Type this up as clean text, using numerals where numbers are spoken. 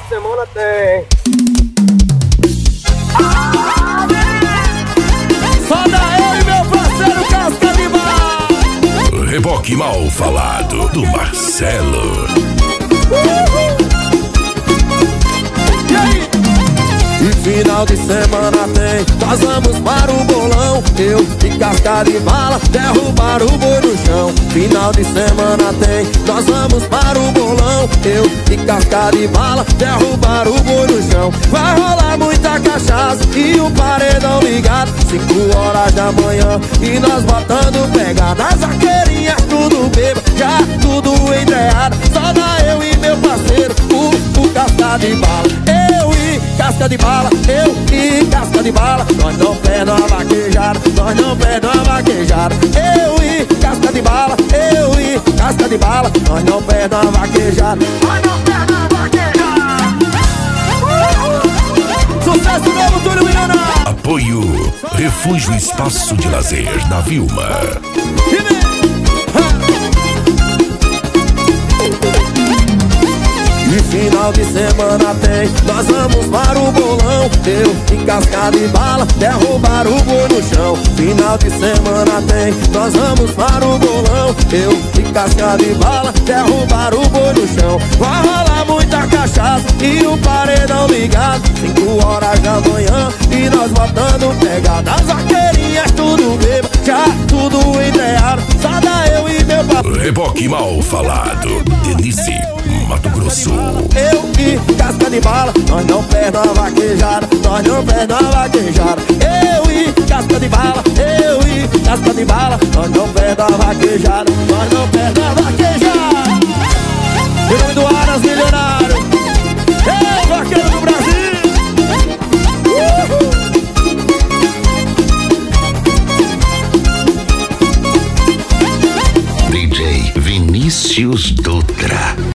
semana tem. Só daí, meu parceiro Casca de Bala. Reboque mal falado do Marcelo. E aí? E final de semana tem, nós vamos para o bolão. Eu e Casca de Bala derrubar o boi no chão. Final de semana tem, nós vamos para o bolão. Eu e Casca de Bala derrubar o boi no chão. Vai rolar muita cachaça e um paredão ligado, 5 horas da manhã e nós botando pegada. As vaqueirinhas tudo bêbado, já tudo entreado. Só dá eu e meu parceiro, o Casca de Bala. Casca de Bala, eu e Casca de Bala, nós não perdemos a vaquejada, nós não perdemos a vaquejada. Eu e Casca de Bala, eu e Casca de Bala, nós não perdemos a vaquejada, nós não perdemos a vaquejada. Sucesso novo, Túlio Milionário. Apoio Refúgio Espaço de Lazer da Vilma. E final de semana tem, nós vamos para o bolão. Eu e Casca de Bala derrubar o boi no chão. Final de semana tem, nós vamos para o bolão. Eu e Casca de Bala derrubar o boi no chão. Vai rolar muita cachaça e o paredão ligado, 5 horas da manhã e nós botando pegada. As vaqueirinhas tudo bêbado, já tudo entreado. Só dá eu e meu papo. Reboque mal falado, Denise, Mato Grosso. Eu e Casca de Bala, nós não perdemos a vaquejada, nós não perdemos a vaquejada. Eu e Casca de Bala, eu e Casca de Bala, nós não perdemos a vaquejada, nós não perdemos a vaquejada. Em nome do Aras Milionário, eu, vaqueiro do Brasil. DJ Vinícius Dutra.